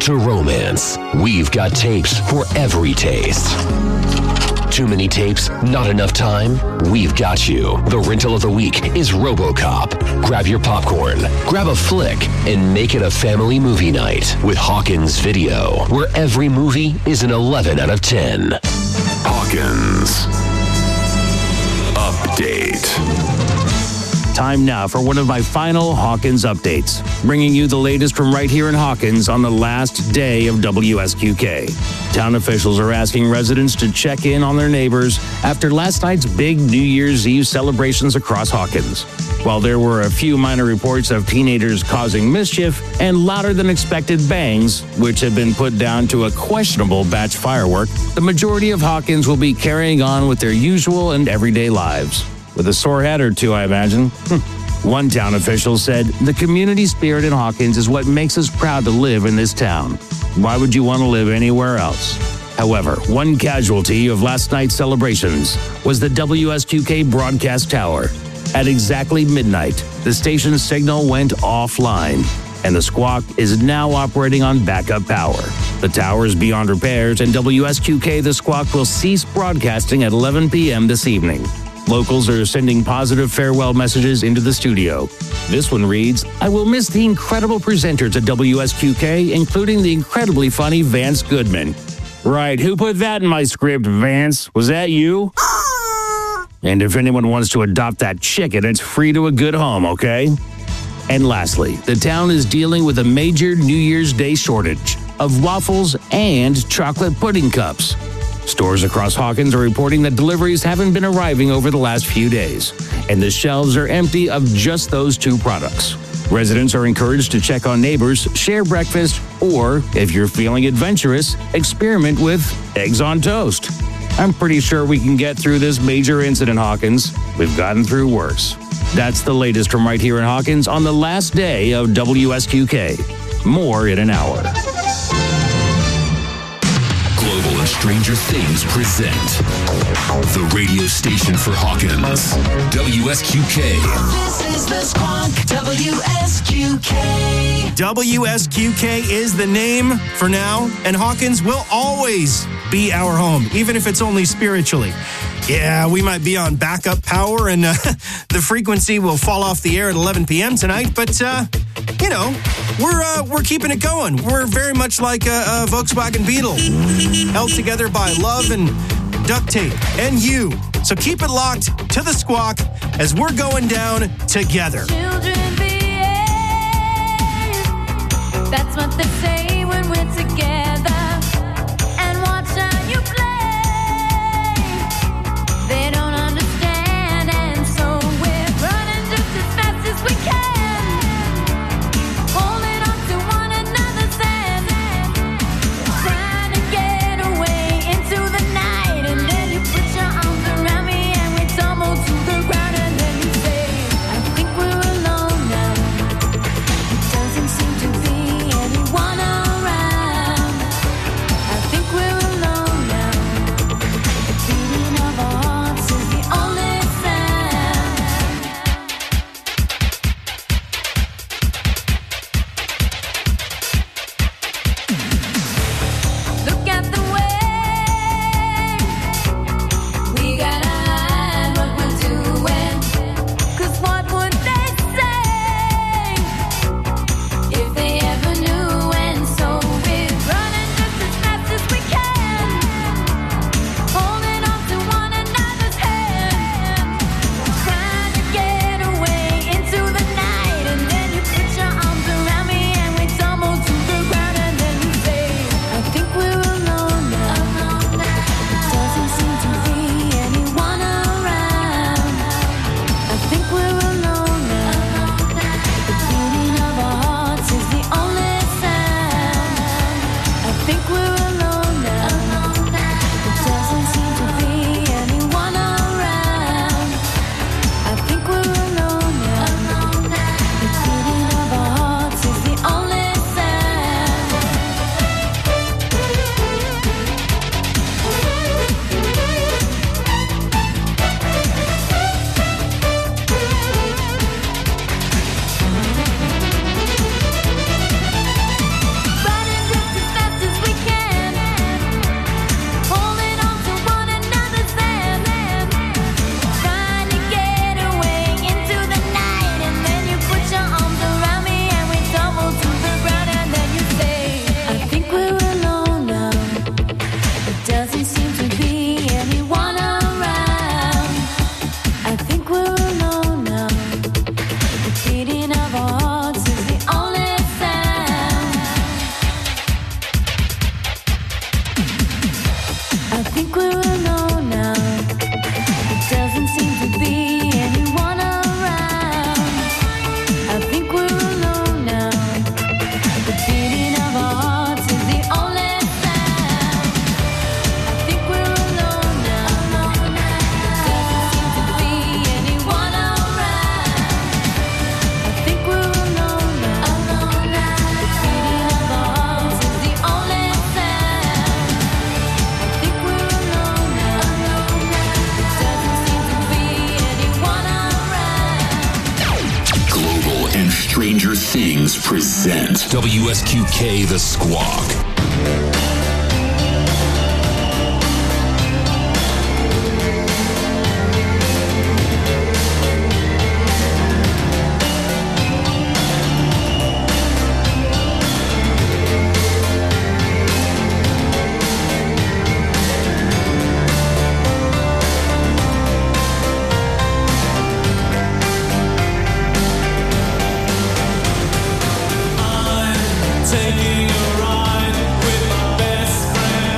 to romance, we've got tapes for every taste. Too many tapes? Not enough time? We've got you. The rental of the week is RoboCop. Grab your popcorn, grab a flick, and make it a family movie night with Hawkins Video, where every movie is an 11 out of 10. Hawkins Update. Time now for one of my final Hawkins updates, bringing you the latest from right here in Hawkins on the last day of WSQK. Town officials are asking residents to check in on their neighbors after last night's big New Year's Eve celebrations across Hawkins. While there were a few minor reports of teenagers causing mischief and louder than expected bangs, which have been put down to a questionable batch firework, the majority of Hawkins will be carrying on with their usual and everyday lives. With a sore head or two, I imagine. One town official said, "The community spirit in Hawkins is what makes us proud to live in this town. Why would you want to live anywhere else?" However, one casualty of last night's celebrations was the WSQK broadcast tower. At exactly midnight, the station's signal went offline, and the squawk is now operating on backup power. The tower is beyond repairs, and WSQK The Squawk will cease broadcasting at 11 p.m. this evening. Locals are sending positive farewell messages into the studio. This one reads, "I will miss the incredible presenters at WSQK, including the incredibly funny Vance Goodman." Right, who put that in my script, Vance? Was that you? And if anyone wants to adopt that chicken, it's free to a good home, okay? And lastly, the town is dealing with a major New Year's Day shortage of waffles and chocolate pudding cups. Stores across Hawkins are reporting that deliveries haven't been arriving over the last few days, and the shelves are empty of just those two products. Residents are encouraged to check on neighbors, share breakfast, or, if you're feeling adventurous, experiment with eggs on toast. I'm pretty sure we can get through this major incident, Hawkins. We've gotten through worse. That's the latest from right here in Hawkins on the last day of WSQK. More in an hour. Global and Stranger Things present the radio station for Hawkins, WSQK. This is the Squawk, WSQK. WSQK is the name for now, and Hawkins will always be our home, even if it's only spiritually. Yeah, we might be on backup power, and the frequency will fall off the air at 11 p.m. tonight, but, you know, we're keeping it going. We're very much like a Volkswagen Beetle, held together by love and duct tape, and you. So keep it locked to the Squawk as we're going down together. Children behave. That's what they say when we're together. And watch how you play. They don't understand, and so we're running just as fast as we can. Holding on to one another's hand. Trying to get away into the night. And then you put your arms around me and we tumble to the ground. And then you say, I think we're alone now. It doesn't seem to be anyone around. WSQK The Squawk. Taking a ride with my best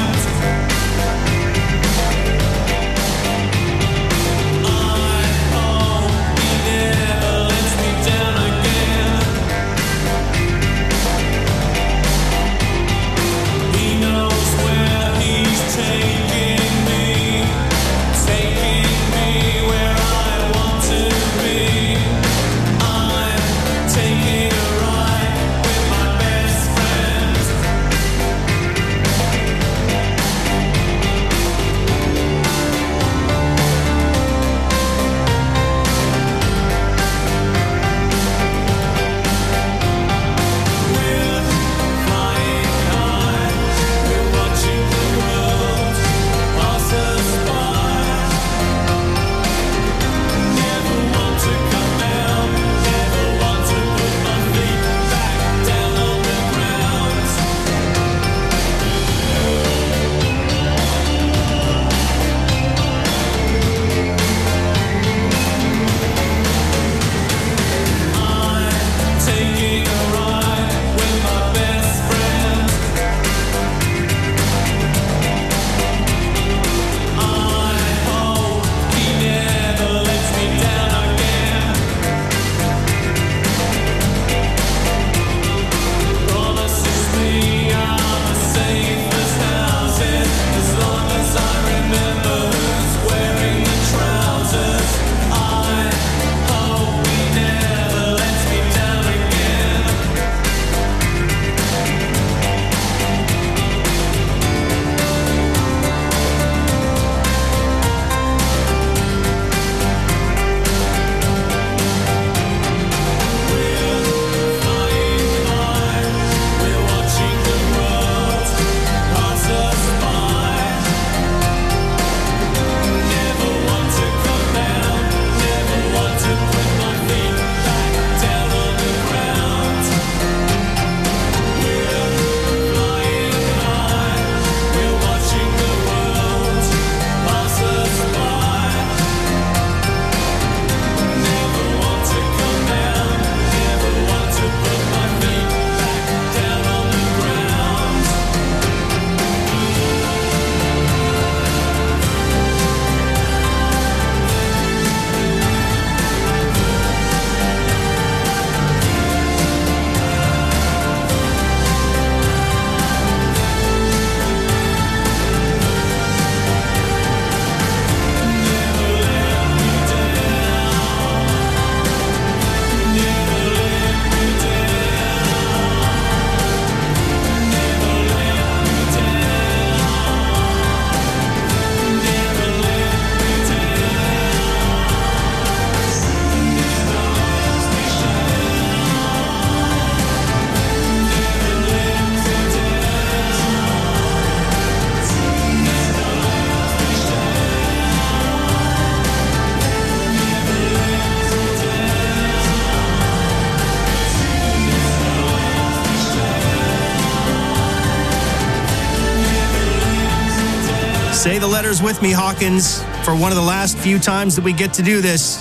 Say the letters with me, Hawkins, for one of the last few times that we get to do this.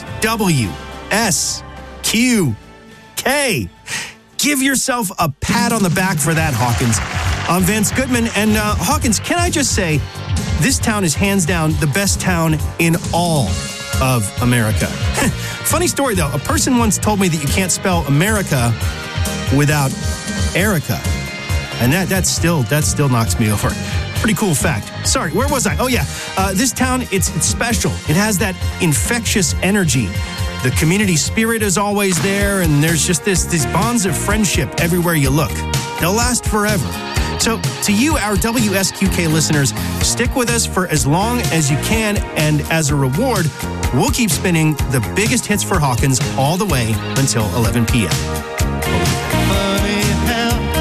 WSQK. Give yourself a pat on the back for that, Hawkins. I'm Vance Goodman. And Hawkins, can I just say, this town is hands down the best town in all of America. Funny story, though. A person once told me that you can't spell America without Erica. And that still knocks me over. Pretty cool fact. Sorry, where was I? Oh, yeah. This town, it's special. It has that infectious energy. The community spirit is always there, and there's just these bonds of friendship everywhere you look. They'll last forever. So to you, our WSQK listeners, stick with us for as long as you can, and as a reward, we'll keep spinning the biggest hits for Hawkins all the way until 11 p.m. Funny how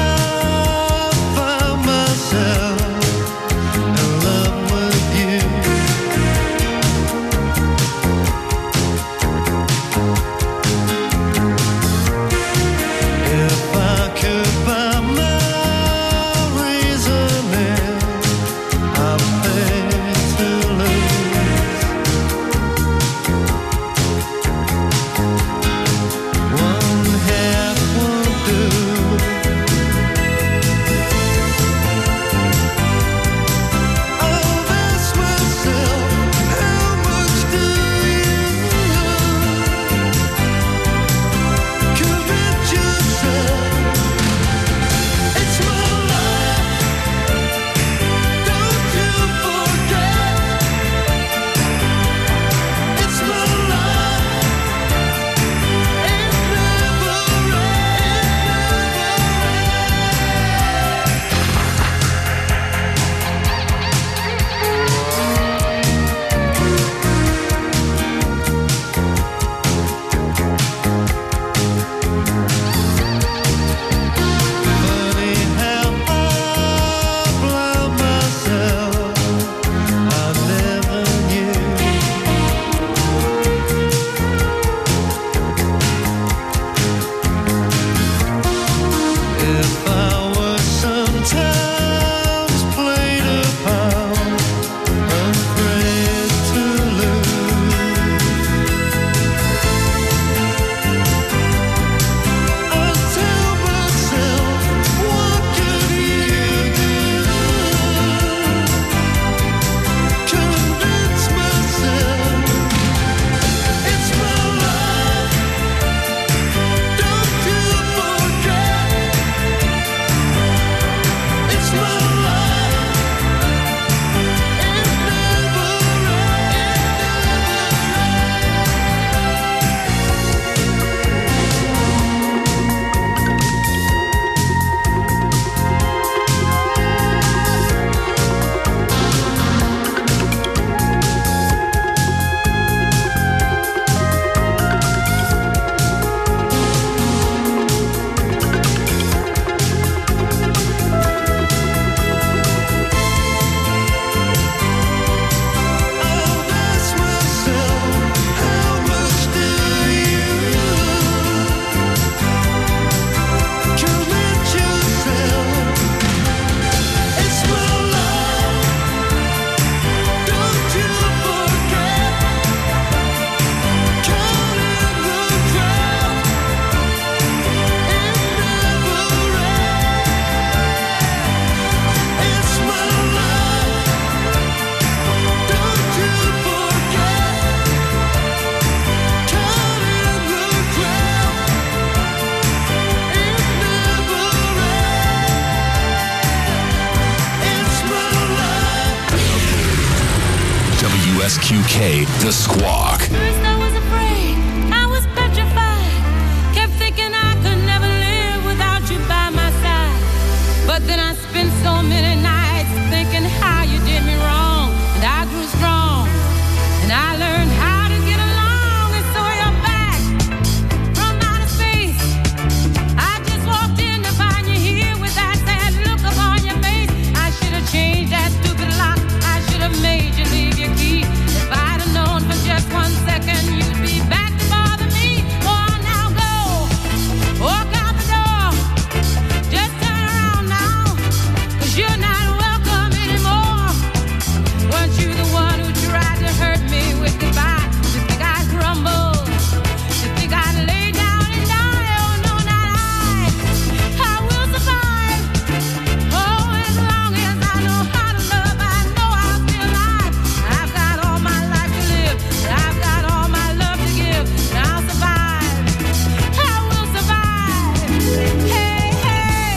WSQK, The Squawk. First I was afraid, I was petrified. Kept thinking I could never live without you by my side. But then I spent so many nights thinking how you did me wrong. And I grew strong, and I learned how to get along. And so you're back from outer space. I just walked in to find you here with that sad look upon your face. I should have changed that stupid lock. I should have made you leave your key. If I'd have known for just 1 second you'd be back to bother me. Oh, now go, walk out the door. Just turn around now, 'cause you're not welcome anymore. Weren't you the one who tried to hurt me with goodbye? You think I'd crumble? You think I'd lay down and die? Oh, no, not I. I will survive. Oh, as long as I know how to love, I know I'll be alive. I've got all my life to live. I've got all my love to give. And I'll survive. I will survive. Hey, hey.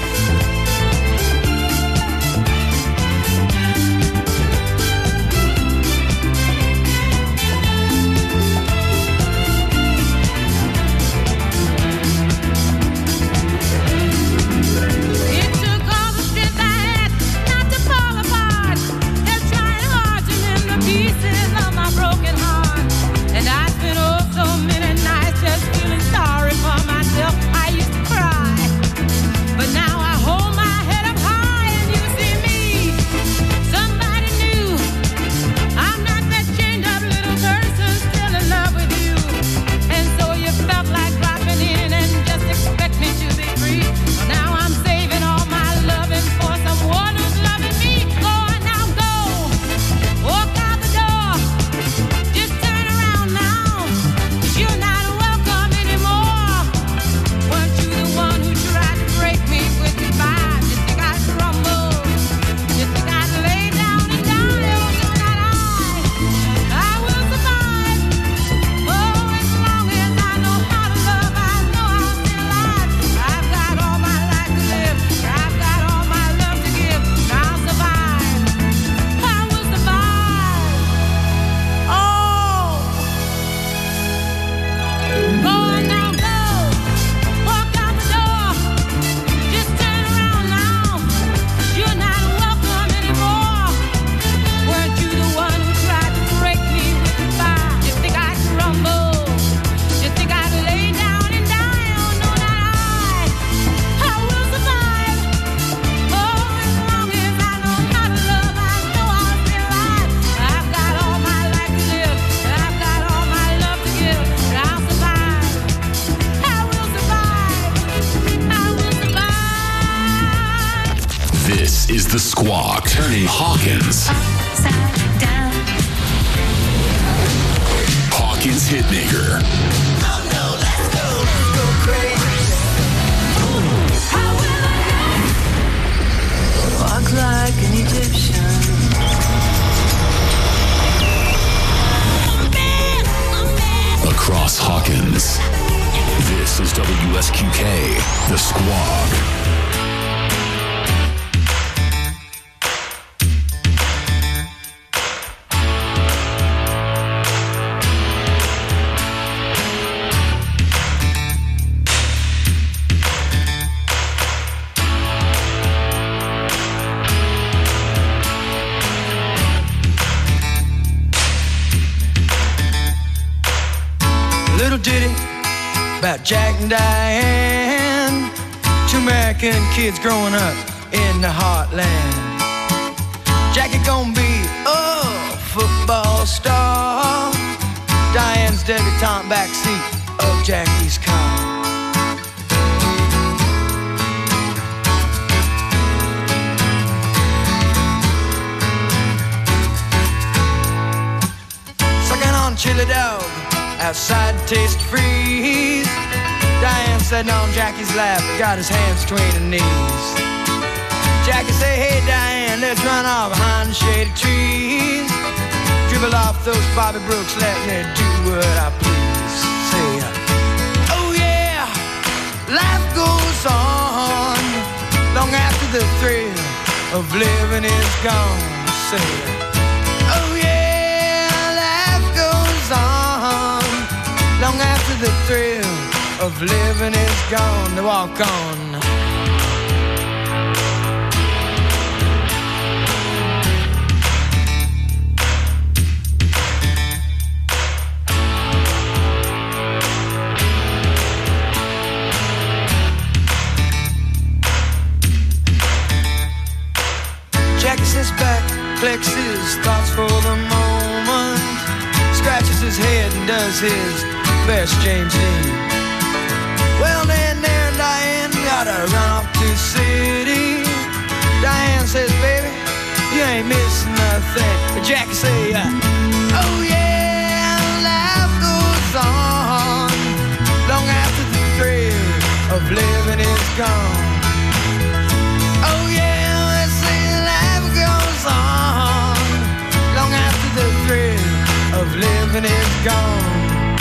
It took all the strength I had not to fall apart. Kept trying hard to mend the pieces of my broken heart. And I spent oh so many nights just feeling sorry for myself. I used to cry, but now I hold my head up high and you see me. Somebody new. I'm not that chained up little person still in love with you. And so you felt like dropping in and just expect me to be free. Well, now I'm saving all my loving for someone who's loving me. Go on now, go. Walk out the door. Just turn around now, 'cause you're not welcome anymore. Weren't you the one who tried to break me with goodbye? You think I'd crumble? You think I'd lay down and die? Oh, no, not I. I will survive. Oh, as long as I know how to love, I know I'll be alive. I've got all my life to live. I've got all my love to give. And I'll survive. I will survive. Oh. Go on now, go. Walk out the door. Just turn around now, 'cause you're not welcome anymore. Weren't you the one who tried to break me with goodbye? You think I'd crumble? You think I'd lay down and die? Oh, no, not I. I will survive. Oh, as long as I know how to love, I know I'll be alive. I've got all my life to live. I've got all my love to give. And I'll survive. I will survive. I will survive. This is The Squawk, turning Hawkins. Upside down. Hawkins Hitmaker. How will I Walk like an Egyptian. Across Hawkins. This is WSQK, The Squawk. Little ditty about Jack and Diane, two American kids growing up in the heartland. Jackie gonna be a football star. Diane's debutante backseat of Jackie's car. Sucking on chili dog outside Taste Freeze. Diane sitting on Jackie's lap, got his hands between her knees. Jackie say, hey Diane, let's run off behind the shady trees. Dribble off those Bobby Brooks, let me do what I please. Say, oh yeah, life goes on long after the thrill of living is gone. Say, oh yeah, long after the thrill of living is gone. They walk on. Jackie sits back, collects his thoughts for the moment, scratches his head and does his best James Dean. Well, then there Diane gotta run off to the city. Diane says, baby, you ain't missing nothing. But Jackie say, oh yeah, life goes on long after the thrill of living is gone. Oh yeah, let's say life goes on long after the thrill of living is gone.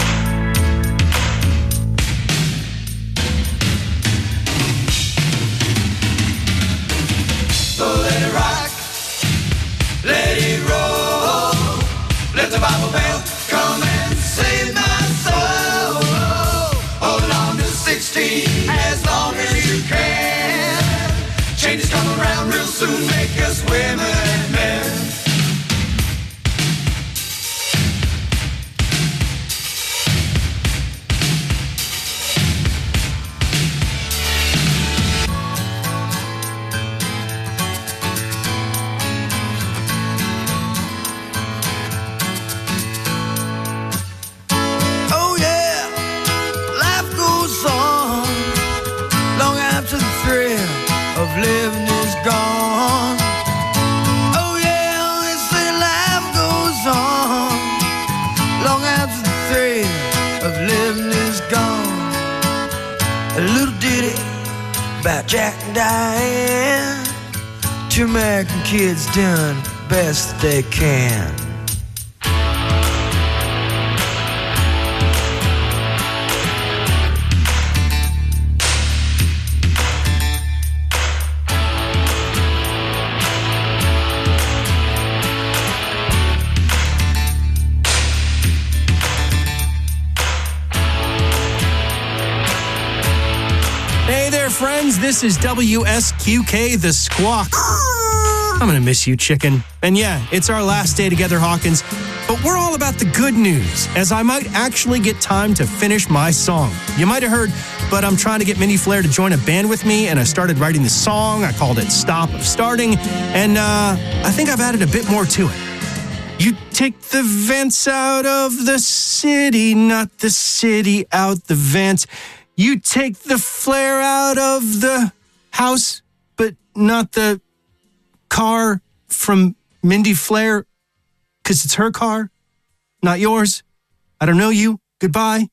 Let it rock, let it roll, let the Bible bell come and save my soul. Hold on to 16 as long as you can. Changes come around real soon, make us women and men. Living is gone. Oh yeah, they say life goes on long after the thrill of living is gone. A little ditty about Jack and Diane. Two American kids doing the best they can. Friends, this is WSQK, The Squawk. I'm going to miss you, chicken. And yeah, it's our last day together, Hawkins. But we're all about the good news, as I might actually get time to finish my song. You might have heard, but I'm trying to get Mindy Flair to join a band with me, and I started writing the song. I called it Stop of Starting, and I think I've added a bit more to it. You take the vents out of the city, not the city out the vents. You take the flare out of the house, but not the car from Mindy Flair, because it's her car, not yours. I don't know you. Goodbye.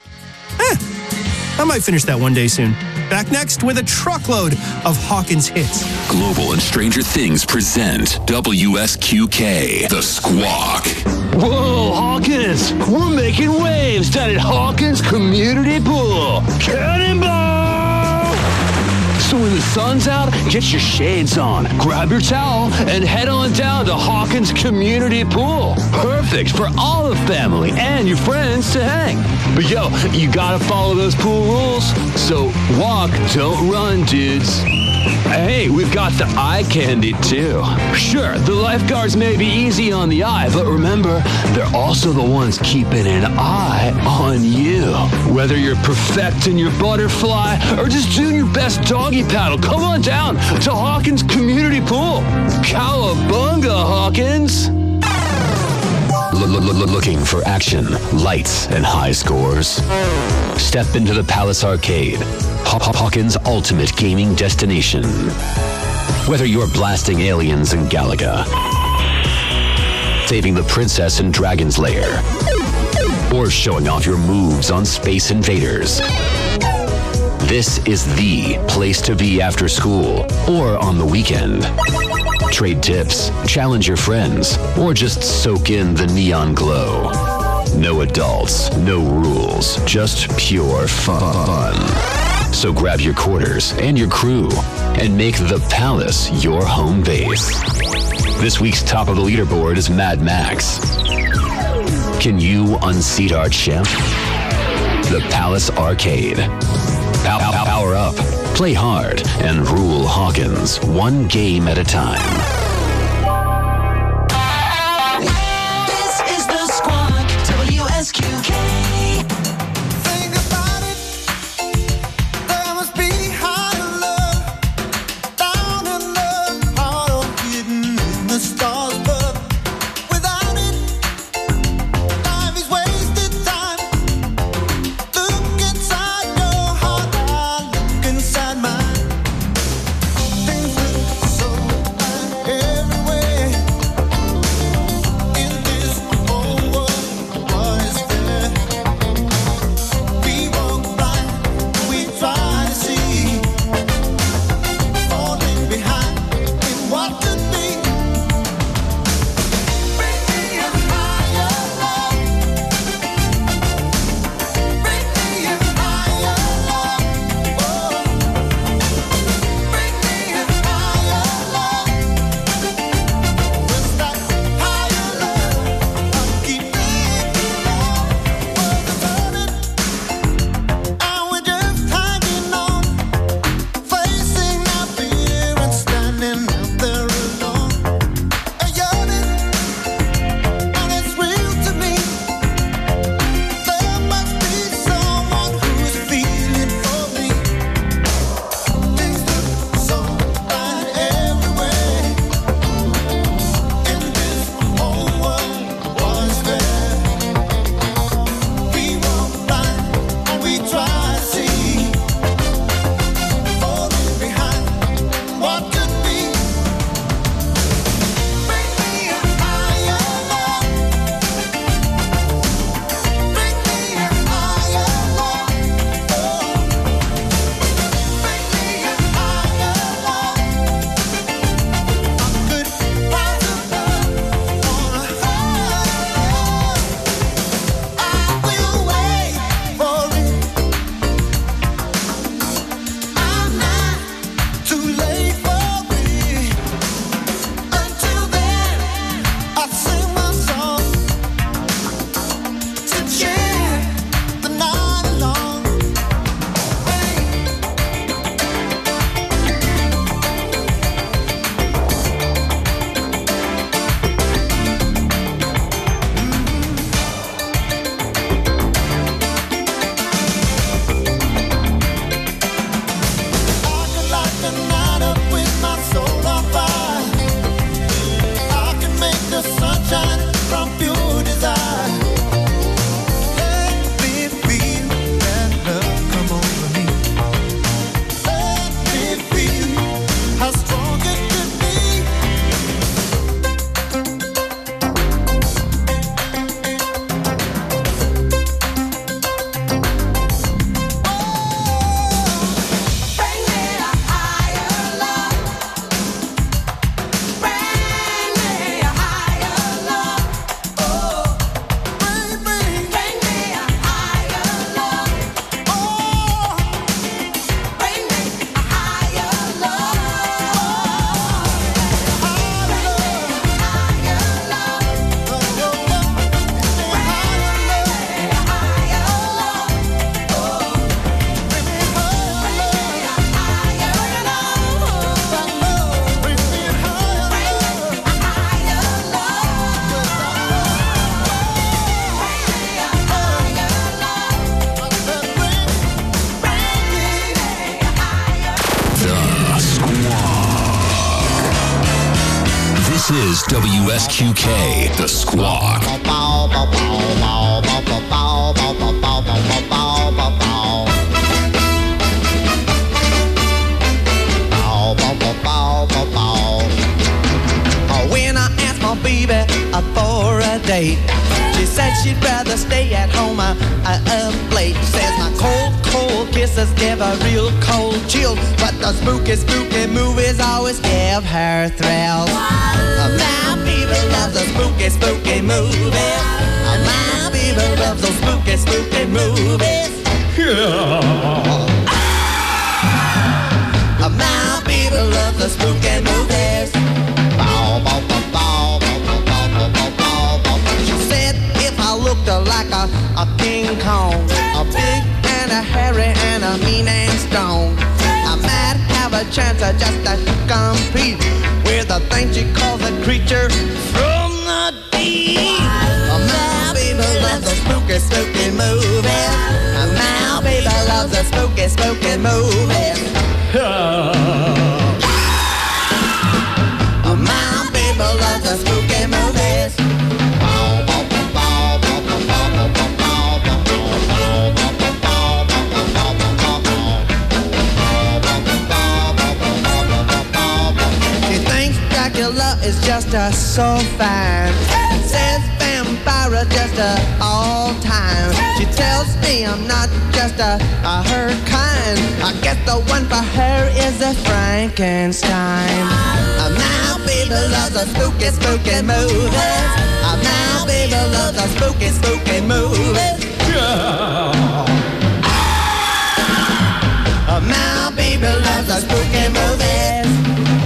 I might finish that one day soon. Back next with a truckload of Hawkins hits. Global and Stranger Things present WSQK, The Squawk. Whoa, Hawkins! We're making waves down at Hawkins Community Pool. Cannonball! So when the sun's out, get your shades on, grab your towel, and head on down to Hawkins Community Pool. Perfect for all the family and your friends to hang. But yo, you gotta follow those pool rules. So walk, don't run, dudes. Hey, we've got the eye candy, too. Sure, the lifeguards may be easy on the eye, but remember, they're also the ones keeping an eye on you. Whether you're perfecting your butterfly or just doing your best doggy paddle, come on down to Hawkins Community Pool. Cowabunga, Hawkins! Looking for action, lights, and high scores? Step into the Palace Arcade, Hawkins' ultimate gaming destination. Whether you're blasting aliens in Galaga, saving the princess in Dragon's Lair, or showing off your moves on Space Invaders, this is the place to be after school or on the weekend. Trade tips, challenge your friends, or just soak in the neon glow. No adults, no rules, just pure fun. So grab your quarters and your crew and make the Palace your home base. This week's top of the leaderboard is Mad Max. Can you unseat our champ? The Palace Arcade. Power up, play hard, and rule Hawkins one game at a time. This is the Squawk, WSQK. Think about it. There must be higher love, down in love, heart or hidden in the stars, but without it, life is wasted time. Look inside your heart, I look inside mine. Things look so bad everywhere. In this whole world, what is there? We walk blind, we try to see, falling behind in what could be. Bring me a higher love. Bring me a higher love. Oh, bring me a higher love. Just that higher love, I keep thinking of. Words are turning, and we're just hanging on, facing our fear and standing out there alone. A yearning, and it's real to me. There must be someone who's feeling for me. Things look so bad everywhere. In this whole world, what is there? We walk blind and we try to see, falling behind what could be. Bring me a higher love. Bring me a higher love. Oh, bring me a higher love. I could rise above on a higher love. I will wait for it. I'm not too late for it. Until then, I sing my song to cheer the night along. I could light the night up with my soul on fire. I can make the sunshine from pure desire. Let me feel that love come over me. Let me feel how strong it could be. Bring me a higher love. Bring me a higher love. Oh, bring me a higher love. Oh, bring me a higher love. The Squawk. This is WSQK, The Squawk. When I asked my baby for a date, she said she'd rather stay at home up late. Says my cold kisses give her real cold chills, but the spooky movies always give her thrills. My baby loves the spooky movies. My baby loves those spooky movies. My baby loves the spooky movies. She said if I looked like a King Kong, a big hairy and a mean and strong. I might have a chance of just to compete with the thing she calls a creature from the deep. My baby loves a spooky, spooky movie. My baby loves a spooky, spooky movie. My baby loves a spooky movies. She thinks Dracula is just so fine. Says vampire just all time. She tells me I'm not just her kind. I guess the one for her is a Frankenstein. My baby loves a spooky, spooky movies. My baby loves a spooky, spooky movies. My baby loves a spooky movies.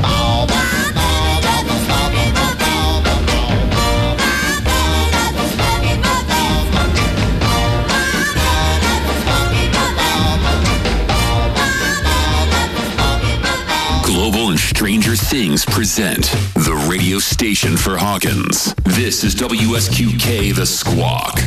Global and Stranger Things present the radio station for Hawkins. This is WSQK The Squawk.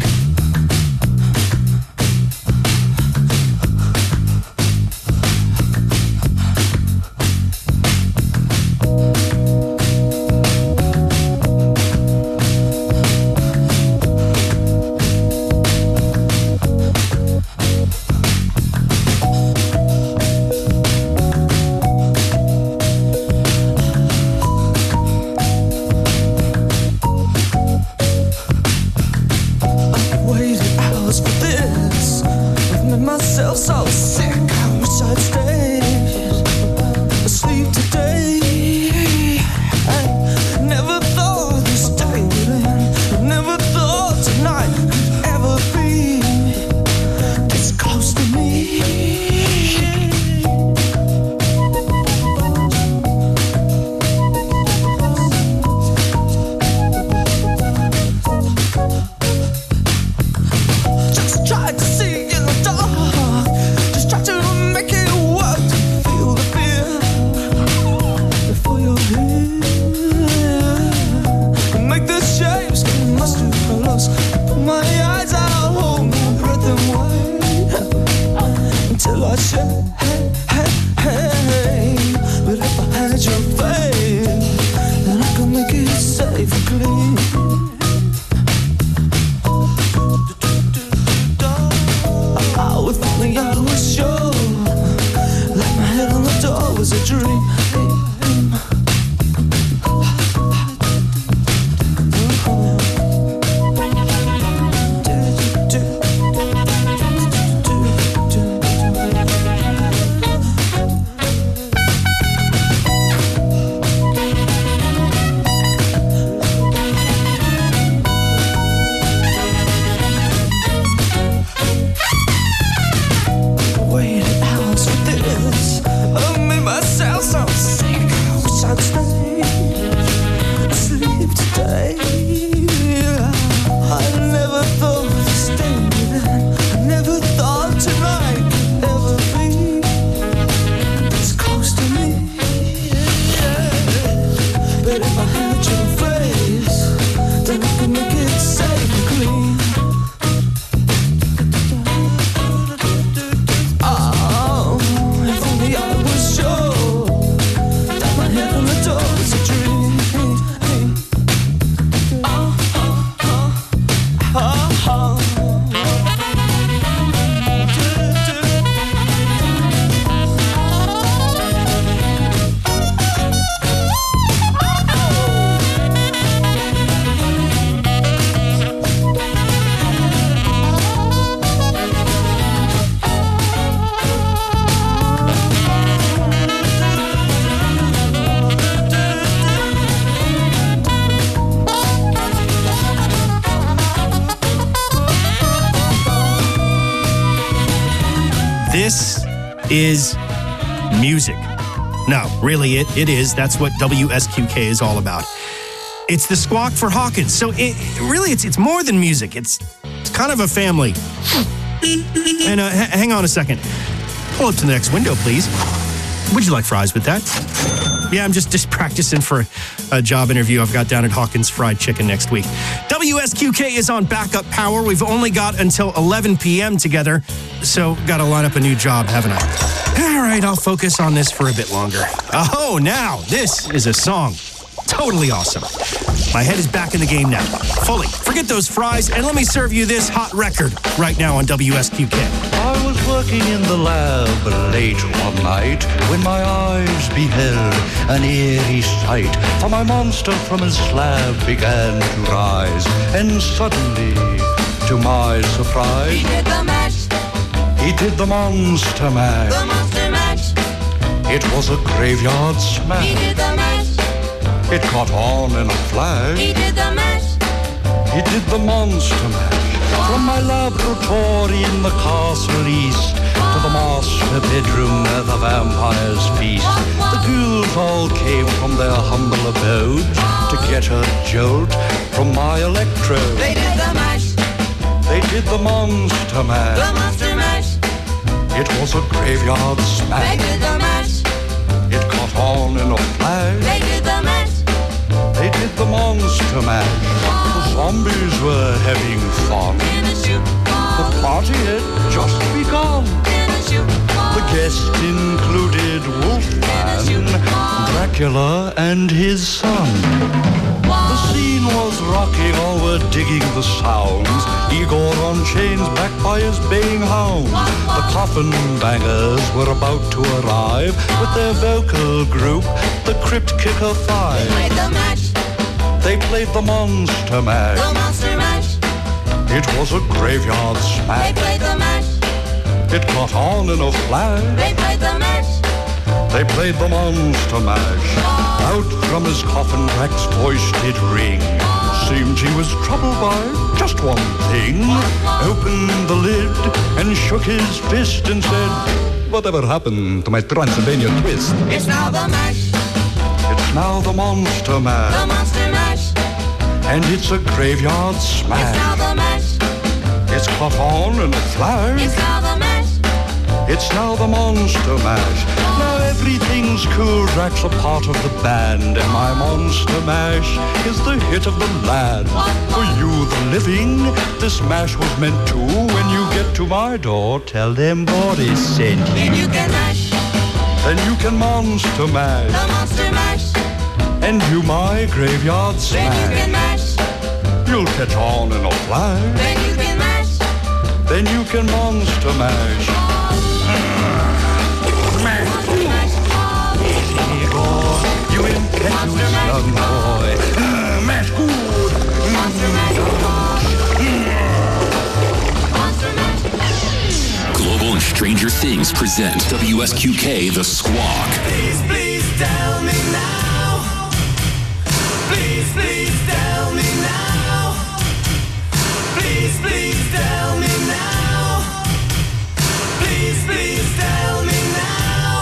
This is music. No, really, it is. That's what WSQK is all about. It's the Squawk for Hawkins. So it's more than music. It's kind of a family. And hang on a second. Pull up to the next window, please. Would you like fries with that? Yeah, I'm just practicing for a job interview I've got down at Hawkins Fried Chicken next week. WSQK is on backup power. We've only got until 11 p.m. together, so got to line up a new job, haven't I? All right, I'll focus on this for a bit longer. Oh, now, this is a song. Totally awesome. My head is back in the game now. Fully. Forget those fries, and let me serve you this hot record right now on WSQK. I was working in the lab late one night when my eyes beheld an eerie sight. For my monster from his slab began to rise, and suddenly, to my surprise, He did the mash, he did the monster mash. the monster mash. It was a graveyard He smash. did the mash, It caught on in a flash. he did the mash. He did the monster mash. From my laboratory in the castle east to the master bedroom where the vampires feast. The ghouls all came from their humble abodes to get a jolt from my electrode. They did the mash, They did the monster the mash. monster mash. It was a graveyard They smash. did the mash, It caught on in a flash. they did the mash. They did the monster mash. The zombies were having fun. In a shoe, The party had just begun. in a shoe, The guests included Wolfman, Dracula, and his son. The scene was rocking, all were digging the sounds. Igor on chains, backed by his baying hounds. The coffin bangers were about to arrive with their vocal group, the Crypt Kicker Five. played the mash, They played the monster mash. the monster mash. It was a graveyard They smash. played the mash, It caught on in a flash. they played the mash. They played the monster mash. Out from his coffin, Drac's voice did ring. Seemed he was troubled by just one thing. Opened the lid and shook his fist and said, "Whatever happened to my Transylvania twist?" It's now the mash, It's now the monster the mash. monster mash. And it's a graveyard It's now smash. the mash, It's caught on in a flash. it's now the mash. It's now the monster mash. Now everything's cool. Drac's a part of the band, and my monster mash is the hit of the land. For you, the living, this mash was meant to. When you get to my door, tell them Boris sent Then you. you can mash, Then you can monster the mash, monster mash. and you my graveyard Then you can smash. mash, You'll catch on in a flash. then you can mash. Then you can monster mash. Igor, you impetuous young boy. Mash good. Global and Stranger Things present WSQK The Squawk. Please, please tell me now. Please, please tell me now. Please, please tell me now. Please, please tell me now.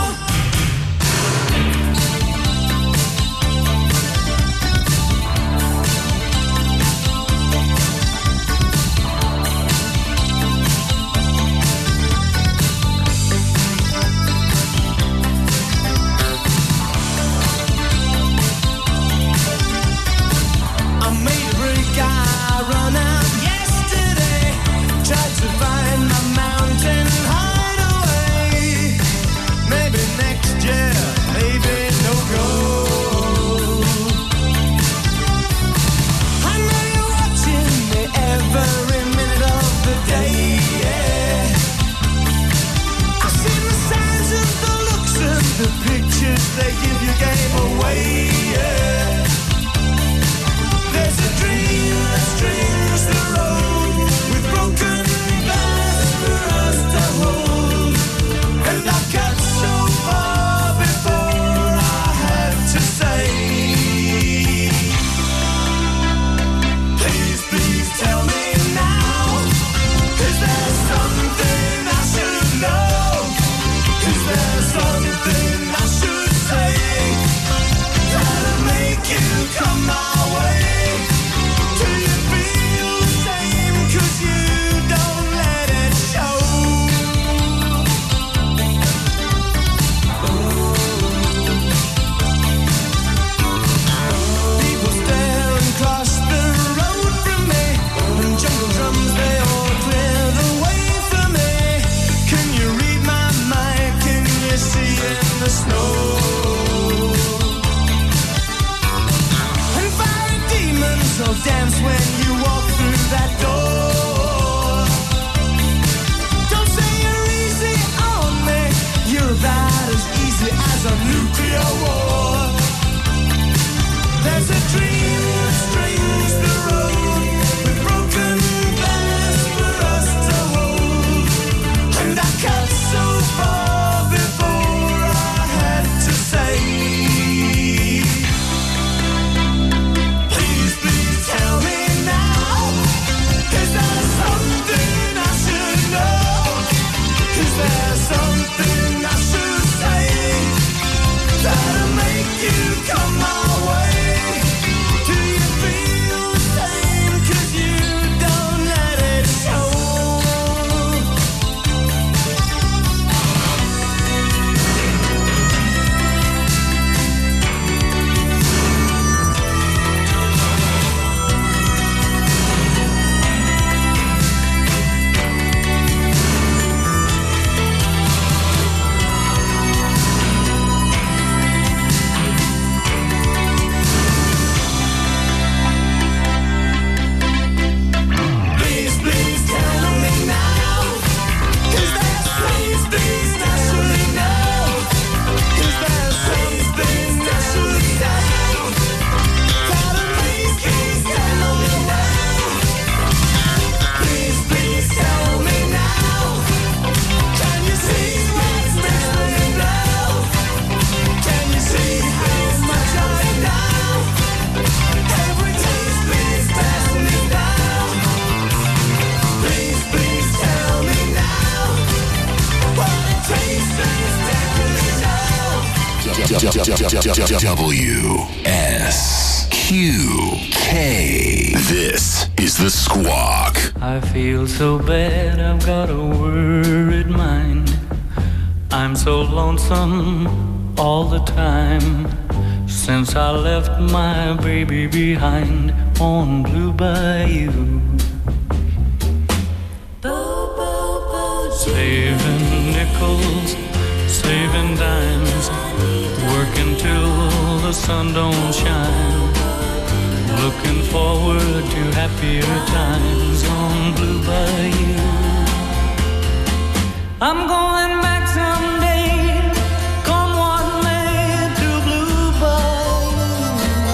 So dance when you walk through that door. Don't say you're easy on me. You're about as easy as a nuclear war. There's a dream that strings the road with broken glass for us to hold. And I cut so far before I had to say, please, please tell me now. Is there something I should know? Is there something I should say that'll make you come my way? Do you feel the same? 'Cause you don't let it show. Please, please tell me now. Is there something I should know? Is there something I should say that'll make you tell me now? Please, please tell me now. Can you see what's missing now? Can you see how much I know? Every taste, please pass me down. Please, please tell me now. What it tastes is definitely WSQK. This is the Squawk. I feel so bad, I've got a worried mind. I'm so lonesome all the time. Since I left my baby behind on Blue Bayou. Saving nickels, saving dimes, working till the sun don't shine. Looking forward to happier times on Blue Bayou. I'm going back someday, come what may, to Blue Bayou,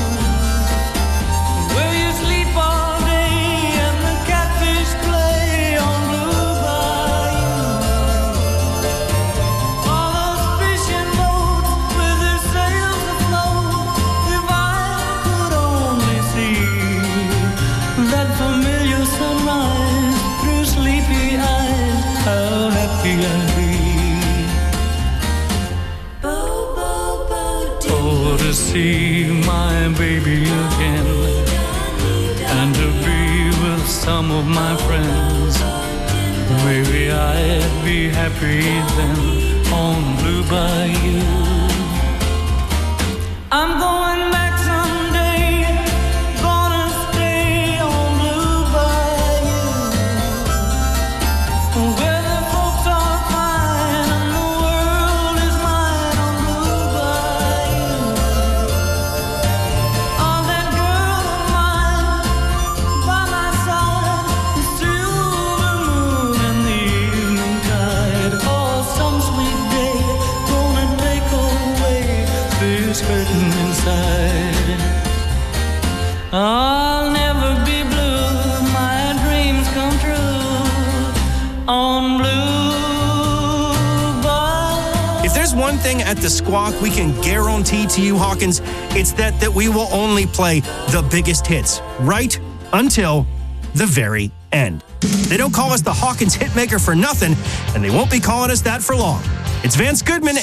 where you sleep all day and the catfish play on Blue Bayou. All those fishing boats with their sails afloat. If I could only see that familiar sunrise through sleepy eyes, how happy I'd be. Oh, to see my baby again and to be with some of my friends. Maybe I'd be happy then on Blue Bayou. I'm going back someday, gonna stay on Blue Bayou, where the folks are fine and the world is mine on Blue Bayou. Oh, that girl of mine by my side, the silver moon and the evening tide. Oh, some sweet day gonna take away this hurting inside. I'll never be blue, my dreams come true on Blue Bayou. If there's one thing at the Squawk we can guarantee to you, Hawkins, it's that we will only play the biggest hits right until the very end. They don't call us the Hawkins Hitmaker for nothing, and they won't be calling us that for long. It's Vance Goodman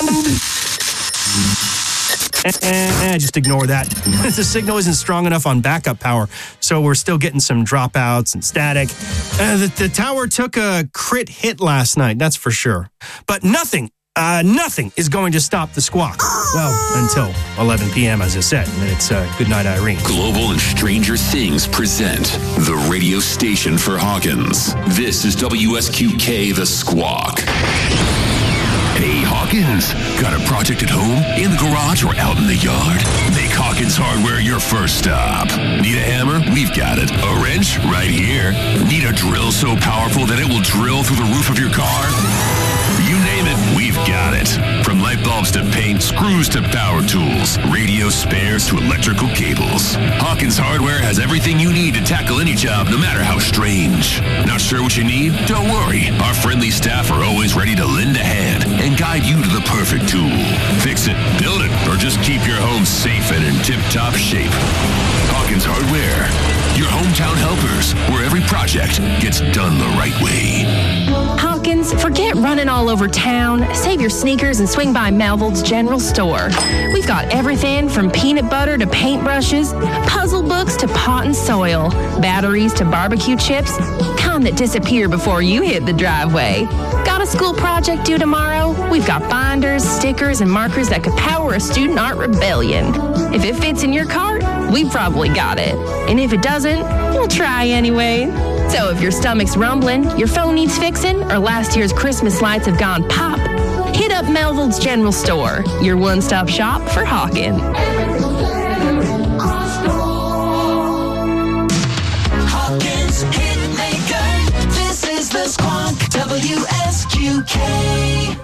and just ignore that. The signal isn't strong enough on backup power, so we're still getting some dropouts and static. The tower took a crit hit last night, that's for sure. But nothing is going to stop the Squawk. Well, until 11 p.m., as I said. And then it's Goodnight, Irene. Global and Stranger Things present the radio station for Hawkins. This is WSQK The Squawk. Hey, Hawkins. Hawkins. Got a project at home, in the garage, or out in the yard? Make Hawkins Hardware your first stop. Need a hammer? We've got it. A wrench? Right here. Need a drill so powerful that it will drill through the roof of your car? You name it, we've got it. From light bulbs to paint, screws to power tools, radio spares to electrical cables. Hawkins Hardware has everything you need to tackle any job, no matter how strange. Not sure what you need? Don't worry. Our friendly staff are always ready to lend a hand and guide you to the perfect tool. Fix it, build it, or just keep your home safe and in tip-top shape. Hawkins Hardware, your hometown helpers, where every project gets done the right way. Hawkins, forget running all over town. Save your sneakers and swing by Melville's General Store. We've got everything from peanut butter to paintbrushes, puzzle books to pot and soil, batteries to barbecue chips, kind that disappear before you hit the driveway. Got a school project due tomorrow? We've got binders, stickers, and markers that could power a student art rebellion. If it fits in your cart, we've probably got it. And if it doesn't, we'll try anyway. So if your stomach's rumbling, your phone needs fixing, or last year's Christmas lights have gone pop, hit up Melville's General Store, your one-stop shop for Hawkins. Hawkins Hitmaker. This is the Squawk WSQK.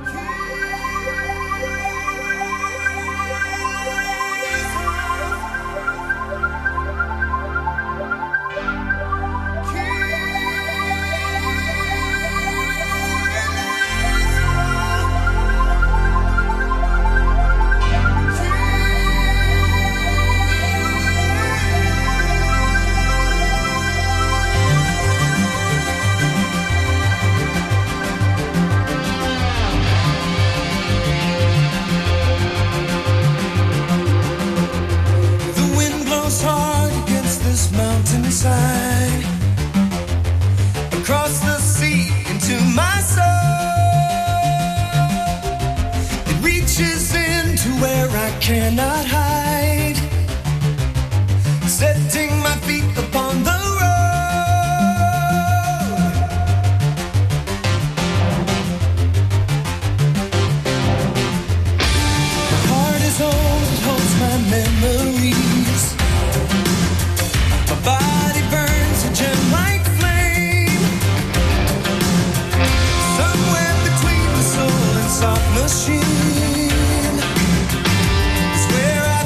Mountainside, across the sea into my soul. It reaches into where I cannot hide, setting my feet upon the road. My heart is old, it holds my memories. My body burns a gem-like flame. Somewhere between the soul and soft machine is where I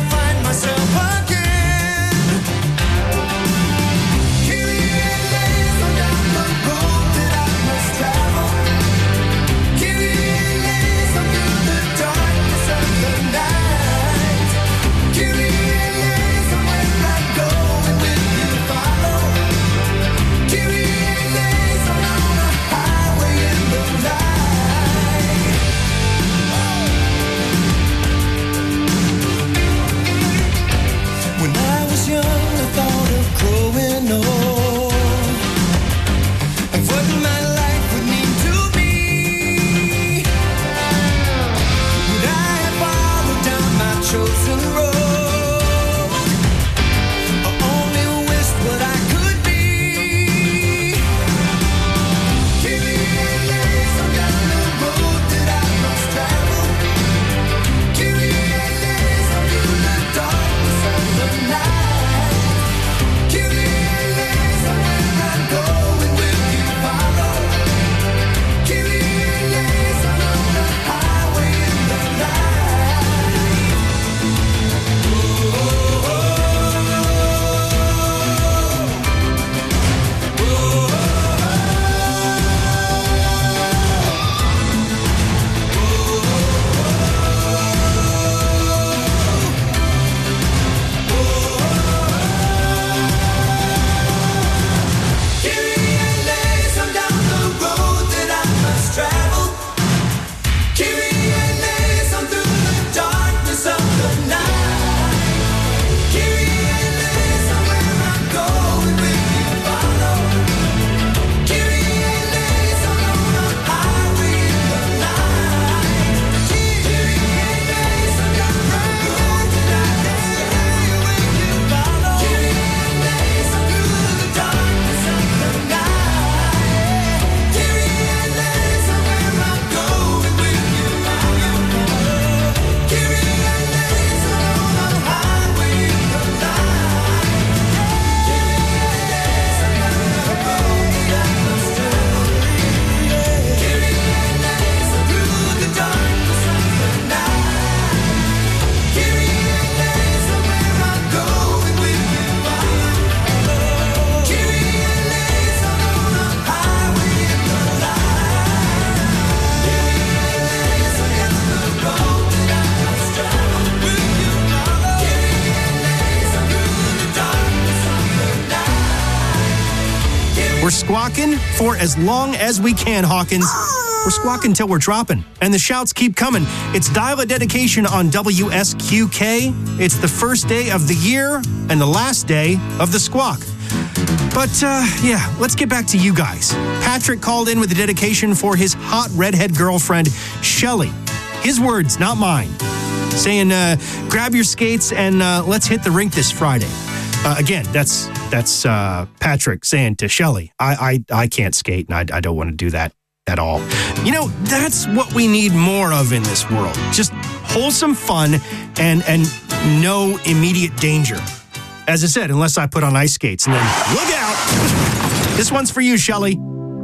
We're squawking for as long as we can, Hawkins. We're squawking till we're dropping. And the shouts keep coming. It's Dial a Dedication on WSQK. It's the first day of the year and the last day of the squawk. But, let's get back to you guys. Patrick called in with a dedication for his hot redhead girlfriend, Shelly. His words, not mine. Saying, grab your skates and let's hit the rink this Friday. Again, that's Patrick saying to Shelly, I can't skate and I don't want to do that at all. You know, that's what we need more of in this world. Just wholesome fun and no immediate danger. As I said, unless I put on ice skates. And then, look out! This one's for you, Shelly.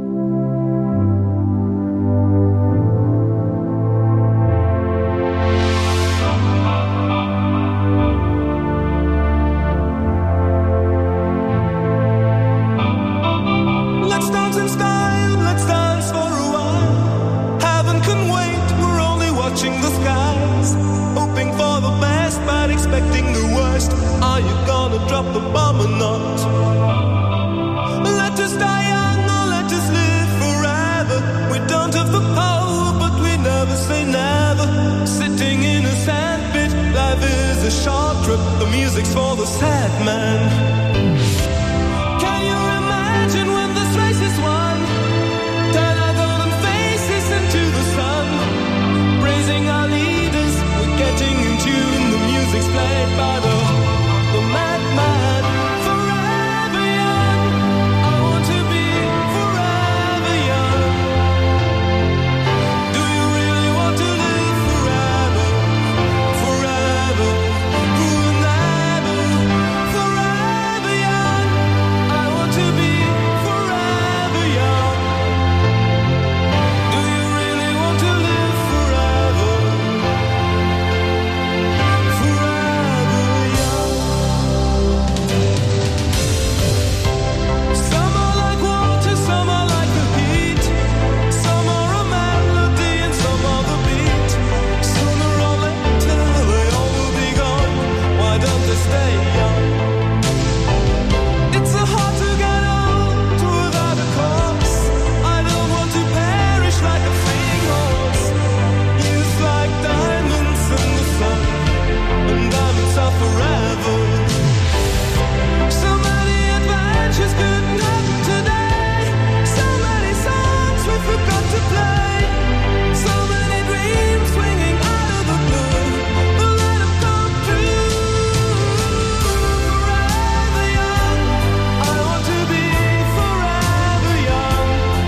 Let's dance in style, let's dance for a while. Heaven can wait, we're only watching the skies. Hoping for the best, but expecting the worst. Are you gonna drop the bomb or not? Let us die young or let us live forever. We don't have the power, but we never say never. Sitting in a sandpit, life is a short trip. The music's for the sad man. Can you imagine when this race is won? Turn our golden faces into the sun. Praising our leaders, we're getting in tune. The music's played by the madman. Forever young, I want to be forever young. Do you really want to live forever? Forever, forever, forever young. I want to be forever young. Do you really want to live forever? Forever young. Some are like water, some are like the heat. Some are a melody and some are the beat. Sooner or later they all will be gone. Why don't they stay young? It's so hard to get old without a cause. I don't want to perish like a fleeing horse. Youth like diamonds in the sun, and diamonds are forever. So many adventures couldn't happen today. So many songs we forgot to play. So many dreams swinging out of the blue. But let them come true. Forever young, I want to be forever young.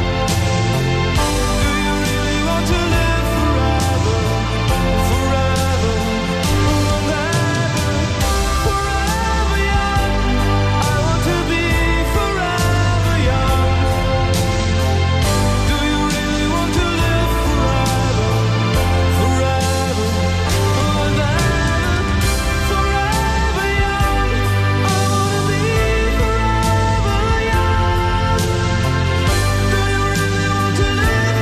Do you really want to live forever? Forever, forever, forever young. I want to be forever young. Do you really want to live forever? Forever, forever, forever young. I want to be forever young. Do you really want to live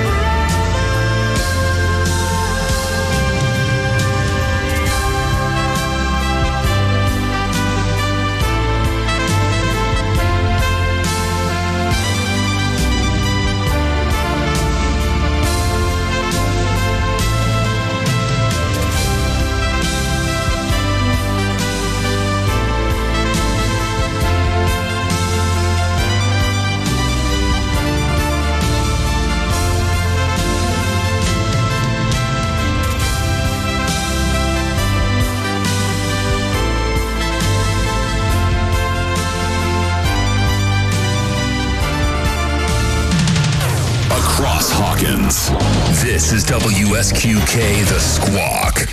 Across Hawkins, this is WSQK The Squawk.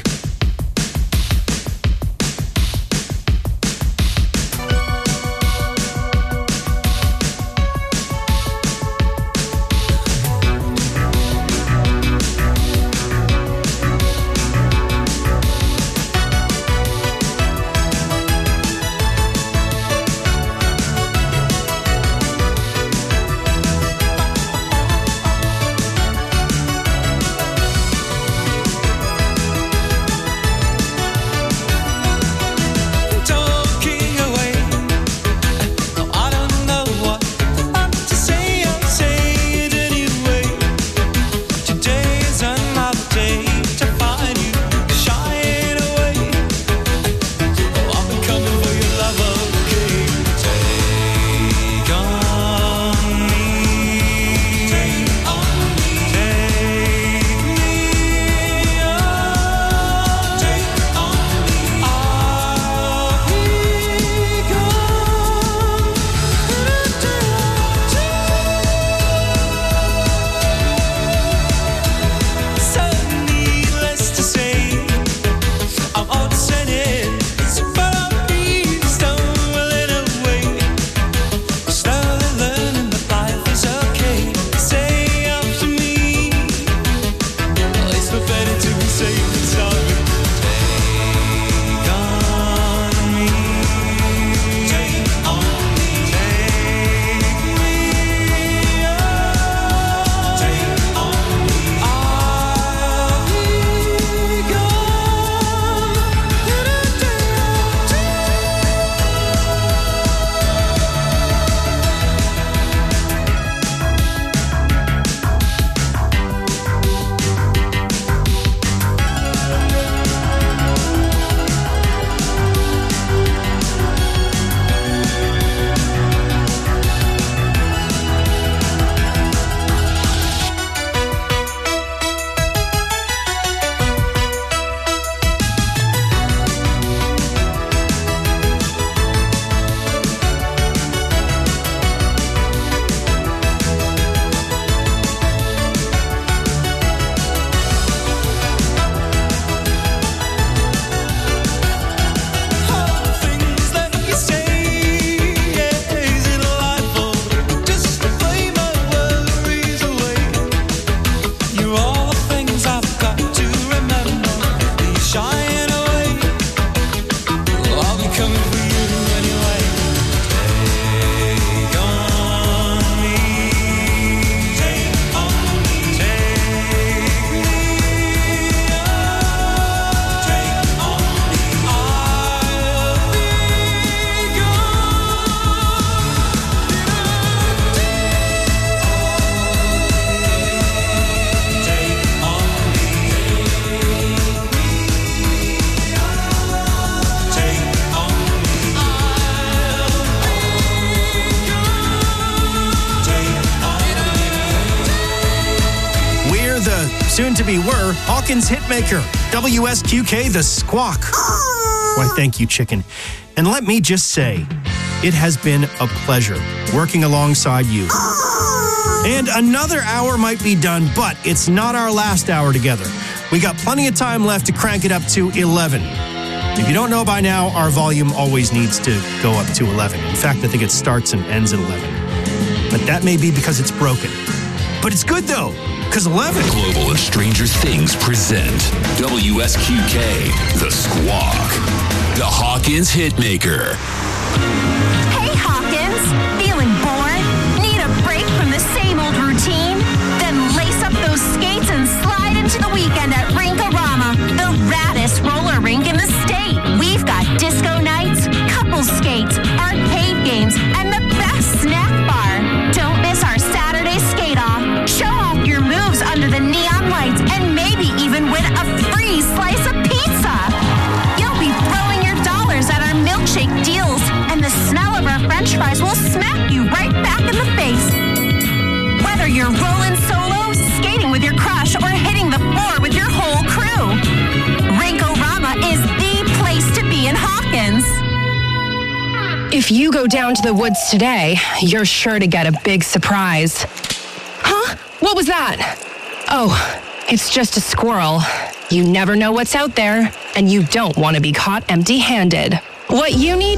soon to be were, Hawkins Hitmaker, WSQK The Squawk. Why, thank you, chicken. And let me just say, it has been a pleasure working alongside you. And another hour might be done, but it's not our last hour together. We got plenty of time left to crank it up to 11. If you don't know by now, our volume always needs to go up to 11. In fact, I think it starts and ends at 11. But that may be because it's broken. But it's good, though, because 11. Global and Stranger Things present WSQK The Squawk, the Hawkins Hitmaker. Hey, Hawkins. Feeling bored? Need a break from the same old routine? Then lace up those skates and slide into the weekend at Rink-A-Rama, the raddest roller rink in the state. We've got disco nights, couple skates, arcade games, and the best snack bar. Don't miss our Saturday skate-off. Show off your moves under the neon lights and maybe even win a free slice of pizza. You'll be throwing your dollars at our milkshake deals, and the smell of our french fries will smack you right back in the face. Whether you're rolling solo, skating with your crush, or hitting the floor with your whole crew, Rink-A-Rama is the place to be in Hawkins. If you go down to the woods today, you're sure to get a big surprise. Huh? What was that? Oh, it's just a squirrel. You never know what's out there, and you don't want to be caught empty-handed. What you need